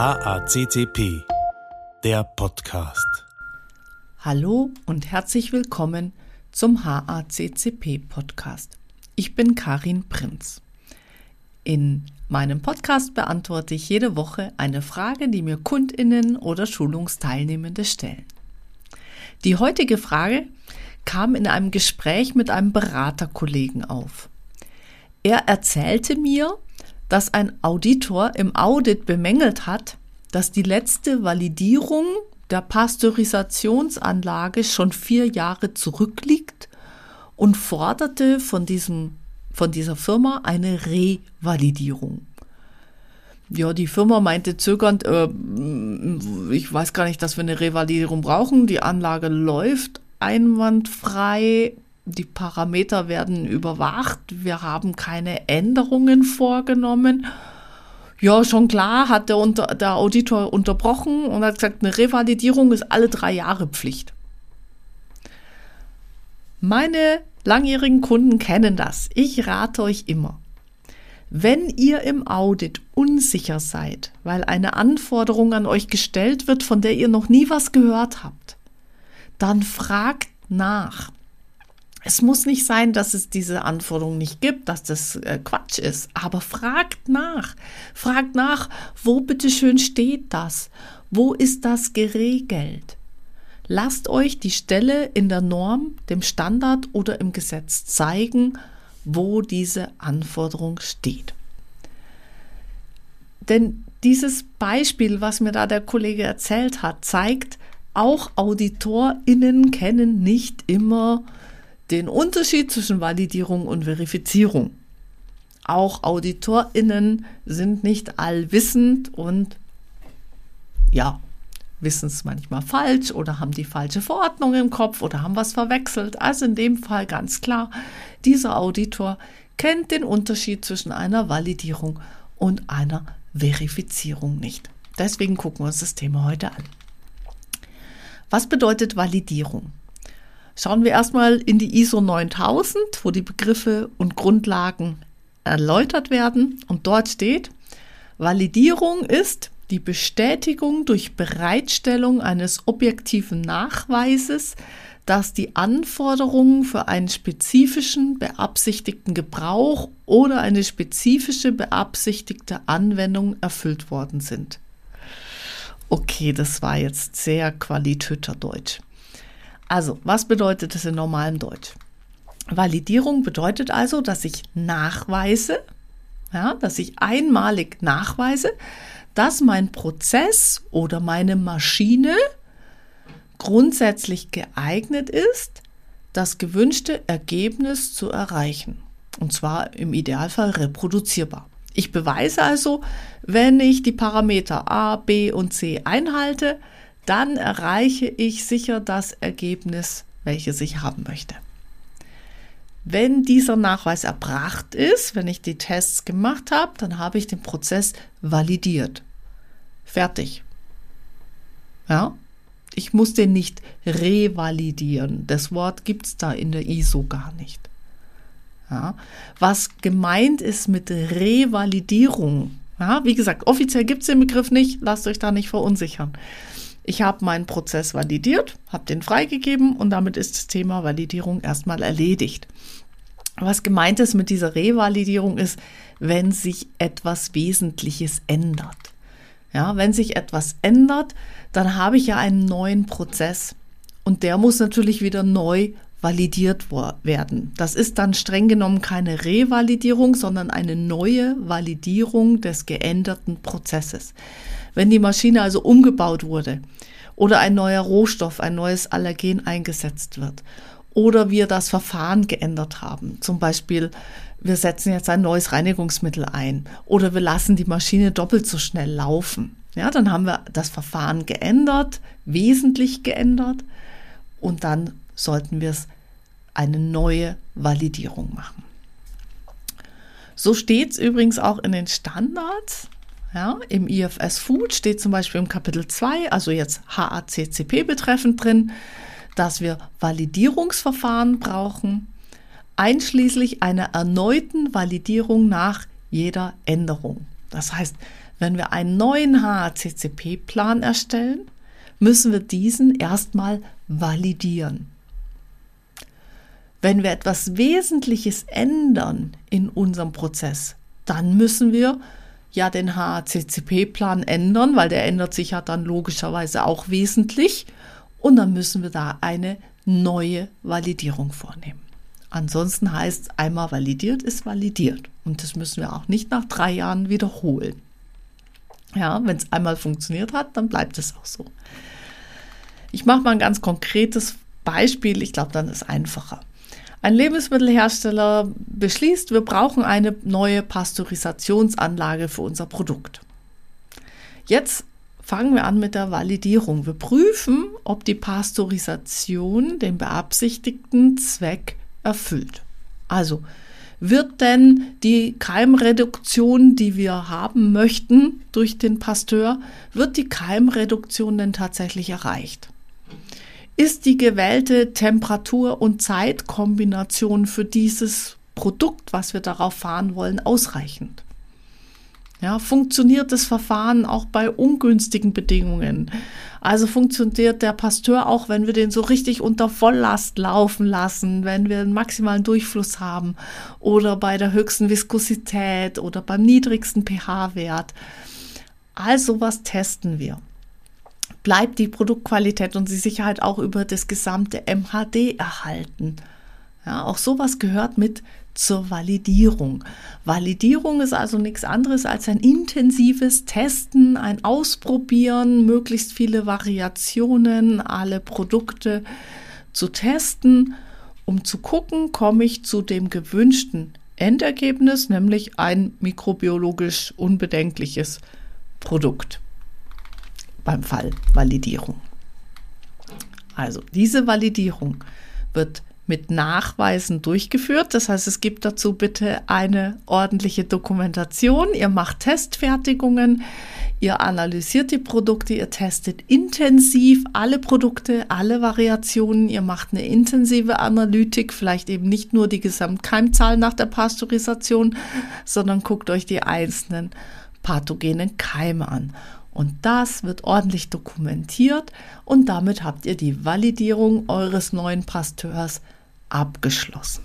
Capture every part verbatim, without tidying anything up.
H A C C P, der Podcast. Hallo und herzlich willkommen zum H A C C P Podcast. Ich bin Karin Prinz. In meinem Podcast beantworte ich jede Woche eine Frage, die mir KundInnen oder Schulungsteilnehmende stellen. Die heutige Frage kam in einem Gespräch mit einem Beraterkollegen auf. Er erzählte mir, dass ein Auditor im Audit bemängelt hat, dass die letzte Validierung der Pasteurisationsanlage schon vier Jahre zurückliegt und forderte von diesem, von dieser Firma eine Revalidierung. Ja, die Firma meinte zögernd, äh, ich weiß gar nicht, dass wir eine Revalidierung brauchen. Die Anlage läuft einwandfrei. Die Parameter werden überwacht. Wir haben keine Änderungen vorgenommen. Ja, schon klar, hat der, unter, der Auditor unterbrochen und hat gesagt, eine Revalidierung ist alle drei Jahre Pflicht. Meine langjährigen Kunden kennen das. Ich rate euch immer, wenn ihr im Audit unsicher seid, weil eine Anforderung an euch gestellt wird, von der ihr noch nie was gehört habt, dann fragt nach. Es muss nicht sein, dass es diese Anforderung nicht gibt, dass das äh, Quatsch ist, aber fragt nach. Fragt nach, wo bitteschön steht das? Wo ist das geregelt? Lasst euch die Stelle in der Norm, dem Standard oder im Gesetz zeigen, wo diese Anforderung steht. Denn dieses Beispiel, was mir da der Kollege erzählt hat, zeigt, auch AuditorInnen kennen nicht immer den Unterschied zwischen Validierung und Verifizierung. Auch AuditorInnen sind nicht allwissend und ja, wissen es manchmal falsch oder haben die falsche Verordnung im Kopf oder haben was verwechselt. Also in dem Fall ganz klar, dieser Auditor kennt den Unterschied zwischen einer Validierung und einer Verifizierung nicht. Deswegen gucken wir uns das Thema heute an. Was bedeutet Validierung? Schauen wir erstmal in die I S O neuntausend, wo die Begriffe und Grundlagen erläutert werden. Und dort steht, Validierung ist die Bestätigung durch Bereitstellung eines objektiven Nachweises, dass die Anforderungen für einen spezifischen beabsichtigten Gebrauch oder eine spezifische beabsichtigte Anwendung erfüllt worden sind. Okay, das war jetzt sehr Qualitäterdeutsch. Also, was bedeutet das in normalem Deutsch? Validierung bedeutet also, dass ich nachweise, ja, dass ich einmalig nachweise, dass mein Prozess oder meine Maschine grundsätzlich geeignet ist, das gewünschte Ergebnis zu erreichen. Und zwar im Idealfall reproduzierbar. Ich beweise also, wenn ich die Parameter A, B und C einhalte, dann erreiche ich sicher das Ergebnis, welches ich haben möchte. Wenn dieser Nachweis erbracht ist, wenn ich die Tests gemacht habe, dann habe ich den Prozess validiert. Fertig. Ja? Ich muss den nicht revalidieren. Das Wort gibt es da in der I S O gar nicht. Ja? Was gemeint ist mit Revalidierung, ja? Wie gesagt, offiziell gibt es den Begriff nicht, lasst euch da nicht verunsichern. Ich habe meinen Prozess validiert, habe den freigegeben und damit ist das Thema Validierung erstmal erledigt. Was gemeint ist mit dieser Revalidierung ist, wenn sich etwas Wesentliches ändert. Ja, wenn sich etwas ändert, dann habe ich ja einen neuen Prozess und der muss natürlich wieder neu validiert werden. Das ist dann streng genommen keine Revalidierung, sondern eine neue Validierung des geänderten Prozesses. Wenn die Maschine also umgebaut wurde oder ein neuer Rohstoff, ein neues Allergen eingesetzt wird oder wir das Verfahren geändert haben, zum Beispiel wir setzen jetzt ein neues Reinigungsmittel ein oder wir lassen die Maschine doppelt so schnell laufen, ja, dann haben wir das Verfahren geändert, wesentlich geändert und dann sollten wir es eine neue Validierung machen. So steht es übrigens auch in den Standards. Ja, im I F S Food steht zum Beispiel im Kapitel zwei, also jetzt H A C C P betreffend drin, dass wir Validierungsverfahren brauchen, einschließlich einer erneuten Validierung nach jeder Änderung. Das heißt, wenn wir einen neuen H A C C P-Plan erstellen, müssen wir diesen erstmal validieren. Wenn wir etwas Wesentliches ändern in unserem Prozess, dann müssen wir ja den H A C C P-Plan ändern, weil der ändert sich ja dann logischerweise auch wesentlich. Und dann müssen wir da eine neue Validierung vornehmen. Ansonsten heißt es, einmal validiert ist validiert. Und das müssen wir auch nicht nach drei Jahren wiederholen. Ja, wenn es einmal funktioniert hat, dann bleibt es auch so. Ich mache mal ein ganz konkretes Beispiel. Ich glaube, dann ist es einfacher. Ein Lebensmittelhersteller beschließt, wir brauchen eine neue Pasteurisationsanlage für unser Produkt. Jetzt fangen wir an mit der Validierung. Wir prüfen, ob die Pasteurisation den beabsichtigten Zweck erfüllt. Also, wird denn die Keimreduktion, die wir haben möchten durch den Pasteur, wird die Keimreduktion denn tatsächlich erreicht? Ist die gewählte Temperatur- und Zeitkombination für dieses Produkt, was wir darauf fahren wollen, ausreichend? Ja, funktioniert das Verfahren auch bei ungünstigen Bedingungen? Also funktioniert der Pasteur auch, wenn wir den so richtig unter Volllast laufen lassen, wenn wir einen maximalen Durchfluss haben oder bei der höchsten Viskosität oder beim niedrigsten pH-Wert. All sowas testen wir. Bleibt die Produktqualität und die Sicherheit auch über das gesamte M H D erhalten? Ja, auch sowas gehört mit zur Validierung. Validierung ist also nichts anderes als ein intensives Testen, ein Ausprobieren, möglichst viele Variationen, alle Produkte zu testen, um zu gucken, komme ich zu dem gewünschten Endergebnis, nämlich ein mikrobiologisch unbedenkliches Produkt beim Fall Validierung. Also diese Validierung wird mit Nachweisen durchgeführt. Das heißt, es gibt dazu bitte eine ordentliche Dokumentation. Ihr macht Testfertigungen, ihr analysiert die Produkte, ihr testet intensiv alle Produkte, alle Variationen. Ihr macht eine intensive Analytik, vielleicht eben nicht nur die Gesamtkeimzahl nach der Pasteurisation, sondern guckt euch die einzelnen pathogenen Keime an. Und das wird ordentlich dokumentiert und damit habt ihr die Validierung eures neuen Pasteurs abgeschlossen.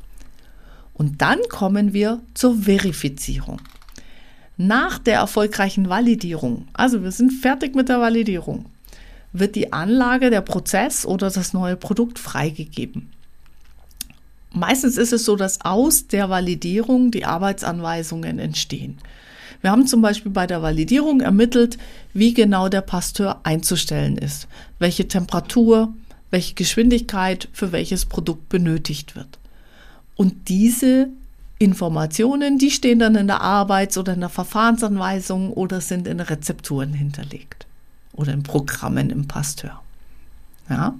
Und dann kommen wir zur Verifizierung. Nach der erfolgreichen Validierung, also wir sind fertig mit der Validierung, wird die Anlage, der Prozess oder das neue Produkt freigegeben. Meistens ist es so, dass aus der Validierung die Arbeitsanweisungen entstehen. Wir haben zum Beispiel bei der Validierung ermittelt, wie genau der Pasteur einzustellen ist, welche Temperatur, welche Geschwindigkeit für welches Produkt benötigt wird. Und diese Informationen, die stehen dann in der Arbeits- oder in der Verfahrensanweisung oder sind in Rezepturen hinterlegt oder in Programmen im Pasteur. Ja.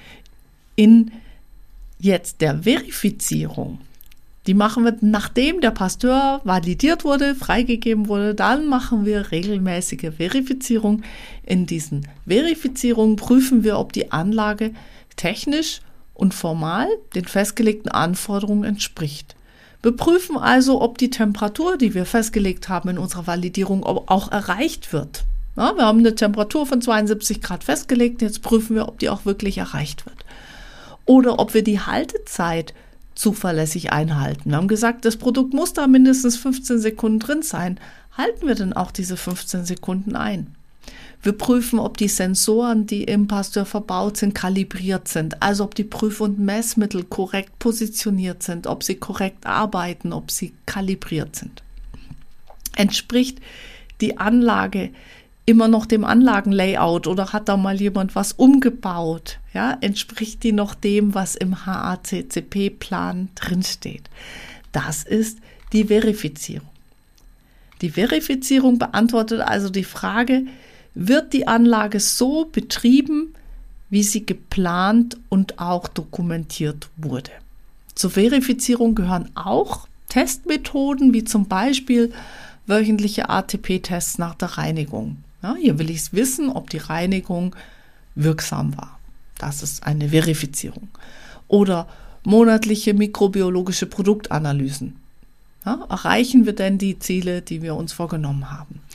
In jetzt der Verifizierung, die machen wir, nachdem der Pasteur validiert wurde, freigegeben wurde, dann machen wir regelmäßige Verifizierung. In diesen Verifizierungen prüfen wir, ob die Anlage technisch und formal den festgelegten Anforderungen entspricht. Wir prüfen also, ob die Temperatur, die wir festgelegt haben in unserer Validierung, auch erreicht wird. Ja, wir haben eine Temperatur von zweiundsiebzig Grad festgelegt, jetzt prüfen wir, ob die auch wirklich erreicht wird. Oder ob wir die Haltezeit zuverlässig einhalten. Wir haben gesagt, das Produkt muss da mindestens fünfzehn Sekunden drin sein. Halten wir denn auch diese fünfzehn Sekunden ein? Wir prüfen, ob die Sensoren, die im Pasteur verbaut sind, kalibriert sind. Also ob die Prüf- und Messmittel korrekt positioniert sind, ob sie korrekt arbeiten, ob sie kalibriert sind. Entspricht die Anlage immer noch dem Anlagenlayout oder hat da mal jemand was umgebaut? Ja, entspricht die noch dem, was im H A C C P-Plan drinsteht? Das ist die Verifizierung. Die Verifizierung beantwortet also die Frage, wird die Anlage so betrieben, wie sie geplant und auch dokumentiert wurde? Zur Verifizierung gehören auch Testmethoden, wie zum Beispiel wöchentliche A T P-Tests nach der Reinigung. Ja, hier will ich wissen, ob die Reinigung wirksam war. Das ist eine Verifizierung. Oder monatliche mikrobiologische Produktanalysen. Ja, erreichen wir denn die Ziele, die wir uns vorgenommen haben?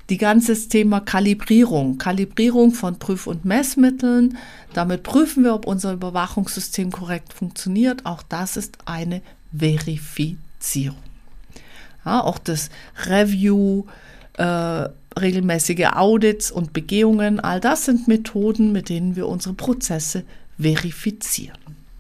Die ganze Thema Kalibrierung, Kalibrierung von Prüf- und Messmitteln. Damit prüfen wir, ob unser Überwachungssystem korrekt funktioniert. Auch das ist eine Verifizierung. Ja, auch das Review, äh, regelmäßige Audits und Begehungen, all das sind Methoden, mit denen wir unsere Prozesse verifizieren.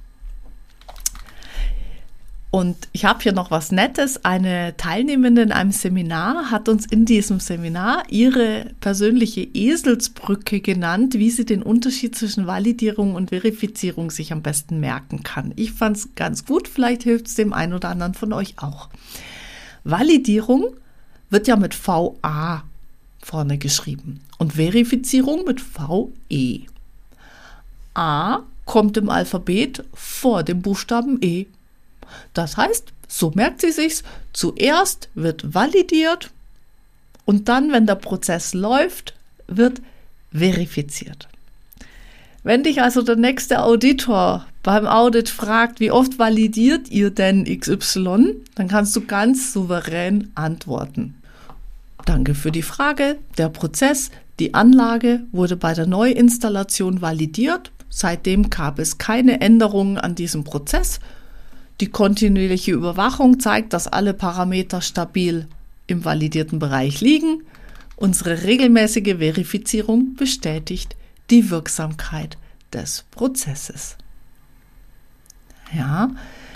Und ich habe hier noch was Nettes. Eine Teilnehmende in einem Seminar hat uns in diesem Seminar ihre persönliche Eselsbrücke genannt, wie sie den Unterschied zwischen Validierung und Verifizierung sich am besten merken kann. Ich fand es ganz gut, vielleicht hilft es dem einen oder anderen von euch auch. Validierung wird ja mit V A vorne geschrieben und Verifizierung mit V E. A kommt im Alphabet vor dem Buchstaben E. Das heißt, so merkt sie sich's, zuerst wird validiert und dann, wenn der Prozess läuft, wird verifiziert. Wenn dich also der nächste Auditor beim Audit fragt, wie oft validiert ihr denn X Y, dann kannst du ganz souverän antworten. Danke für die Frage. Der Prozess, die Anlage wurde bei der Neuinstallation validiert. Seitdem gab es keine Änderungen an diesem Prozess. Die kontinuierliche Überwachung zeigt, dass alle Parameter stabil im validierten Bereich liegen. Unsere regelmäßige Verifizierung bestätigt die Wirksamkeit des Prozesses. Ja,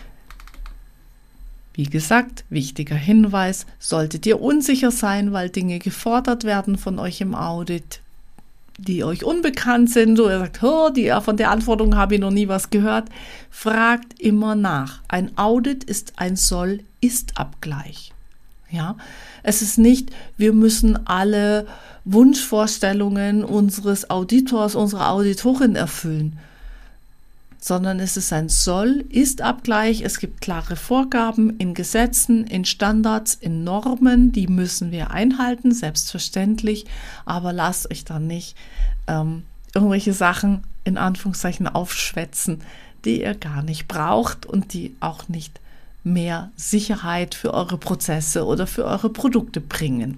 wie gesagt, wichtiger Hinweis, solltet ihr unsicher sein, weil Dinge gefordert werden von euch im Audit, die euch unbekannt sind, oder ihr sagt, oh, die, von der Anforderung habe ich noch nie was gehört, fragt immer nach. Ein Audit ist ein Soll-Ist-Abgleich. Ja, es ist nicht, wir müssen alle Wunschvorstellungen unseres Auditors, unserer Auditorin erfüllen, sondern es ist ein Soll-Ist-Abgleich. Es gibt klare Vorgaben in Gesetzen, in Standards, in Normen, die müssen wir einhalten, selbstverständlich, aber lasst euch dann nicht ähm, irgendwelche Sachen in Anführungszeichen aufschwätzen, die ihr gar nicht braucht und die auch nicht mehr Sicherheit für eure Prozesse oder für eure Produkte bringen.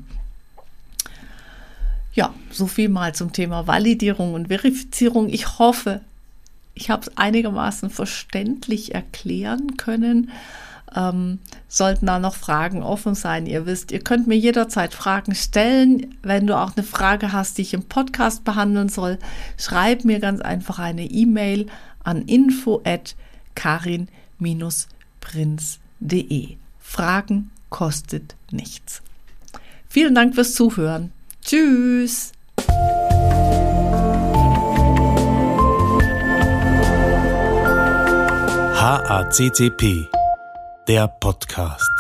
Ja, so viel mal zum Thema Validierung und Verifizierung. Ich hoffe, ich habe es einigermaßen verständlich erklären können. Ähm, sollten da noch Fragen offen sein, ihr wisst, ihr könnt mir jederzeit Fragen stellen. Wenn du auch eine Frage hast, die ich im Podcast behandeln soll, schreib mir ganz einfach eine E-Mail an info at karin Bindestrich prinz punkt de. Fragen kostet nichts. Vielen Dank fürs Zuhören. Tschüss! H A C C P, der Podcast.